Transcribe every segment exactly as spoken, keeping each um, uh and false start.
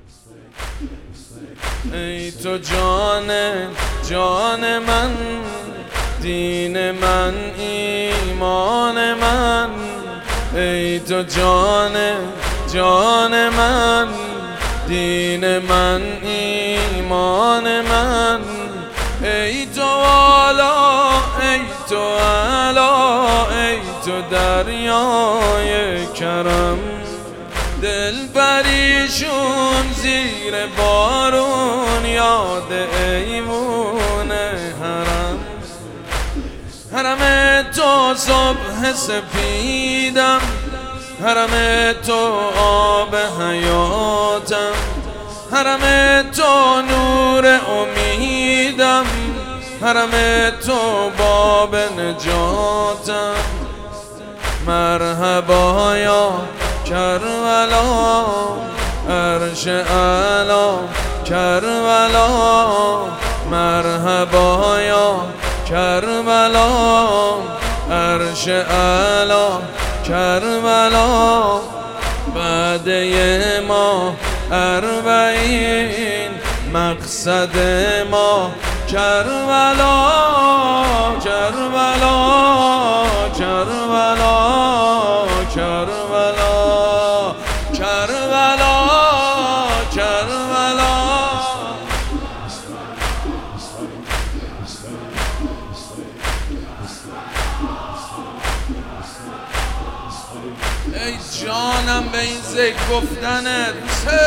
ای تو جان جان من، دین من ایمان من. ای تو جان جان من، دین من ایمان من. ای تو والا ای تو علا، ای تو دریای کرم. دل پریشون زیر بارون، یاد ایوون حرم. حرم تو صبح سپیدم، حرم تو آب حیاتم. حرم تو نور امیدم، حرم تو باب نجاتم. مرحبا یا کربلا، عرش اعلا کربلا. مرحبا یا کربلا، عرش اعلا کربلا. وعده ما اربعین، مقصد ما کربلا کربلا کربلا کربلا کربلا کربلا. ای جانم به این ذکر گفتنت،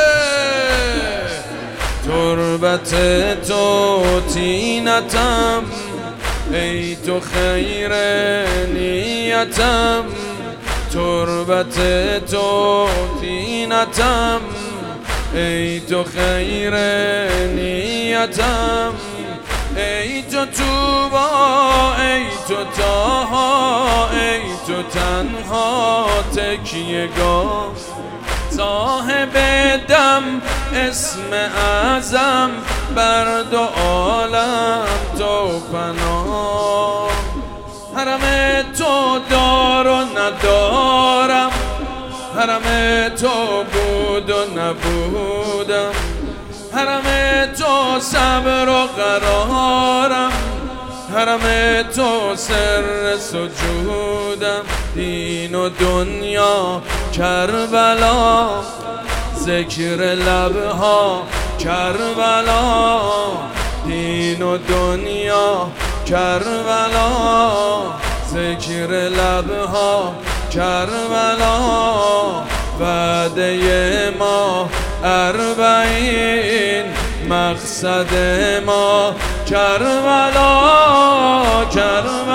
تربت تو تینتم. ای تو خیر نیتم، تربت تو تینتم. ای تو خیر نیتم. ای تو توبا ای تو تاها، ای تو تنها تکیه‌گاه. صاحب دم اسم اعظم، بر دو عالم تو پناه. حرم تو دار و ندارم، حرم تو بود و نبودم. حرم تو صبر و قرارم، حرم تو سر سجودم. دین و دنیا کربلا، ذکر لبها کربلا. دین و دنیا کربلا، ذکر لبها کربلا. وعده ما اربعین، مقصد ما کربلا کربلا.